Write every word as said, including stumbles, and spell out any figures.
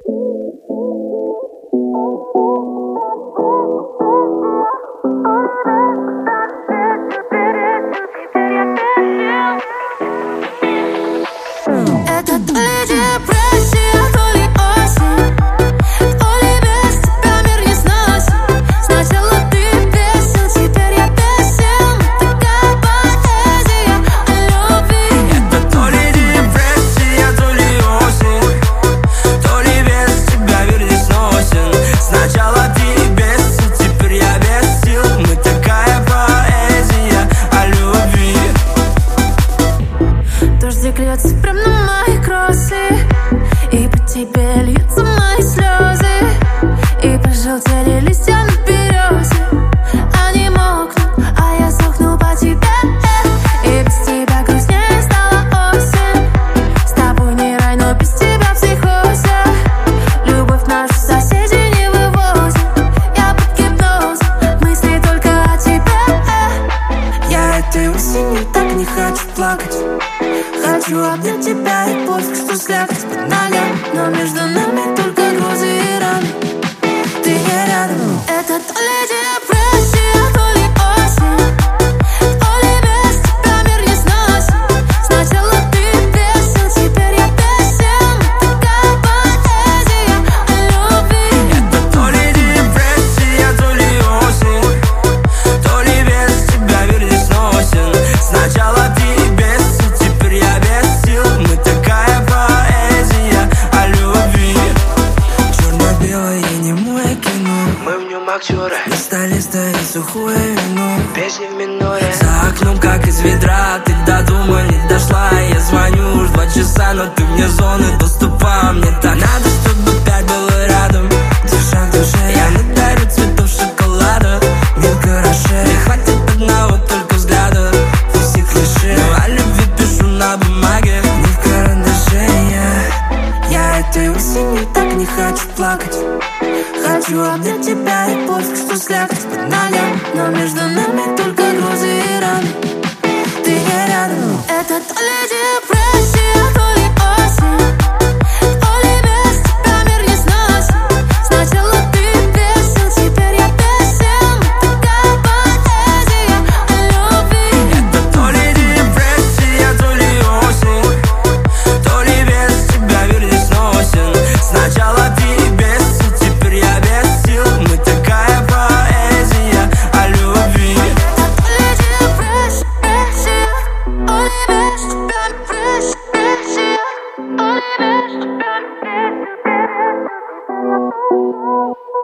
Это то ли депрессия, то ли осень, то ли без тебя мир не сносит. Сначала ты песен, теперь я песен. Такая поэзия о любви. Это то ли депрессия, то ли осень, то ли без тебя мир не сносен. Сначала ты без сил, теперь я без сил. Мы такая поэзия о любви. Дождик льется прям на мои кроссы, и по тебе льются мои слезы. И пожелтели листья на березе, они мокнут, а я сохну по тебе. И без тебя грустнее стала осень. С тобой не рай, но без тебя в психозе. Любовь нашу соседи не вывозят. Я под гипнозом, мысли только о тебе. Я этой осенью так не хочу плакать. Хочу обнять тебя и пофиг, что слякоть под ногами. Но между нами только грозы и раны. Ты не рядом. Это то ли депрессия, то ли осень, то ли без тебя мир не сносит. Сначала ты песен, теперь я песен. Такая поэзия о любви. Это то ли депрессия, то ли осень, то ли без тебя мир не сносен. Сначала ты без сил, теперь я без сил. Мы такая поэзия о любви. Черно-белое немое кино, мы в нем актеры. На столе стоит сухое вино, песни в миноре. За окном как из ведра, ты до дома не дошла. Я звоню уж два часа, но ты вне зоны доступа. Мне так надо, чтобы опять было рядом. Душа в душе, я надарю цветов шоколада. Милка Роше, не хватит одного только взгляда. Пусть и клише, но о любви пишу на бумаге, не в карандаше. Я, я этой осенью так не хочу плакать. Хочу обнять тебя и пофиг, что слякоть под ногами. Но между нами только грозы и раны. Ты не рядом. Это то ли депрессия, то ли осень, то ли без тебя мир не сносит. Сначала ты песен, теперь я песен. Такая поэзия о любви. Это то ли депрессия, то ли осень, то ли без тебя мир не сносен. Сначала ты без сил, теперь я без сил. Мы такая поэзия о любви. Это то ли депрессия, то ли без тебя депрессия, то ли без тебя депрессия.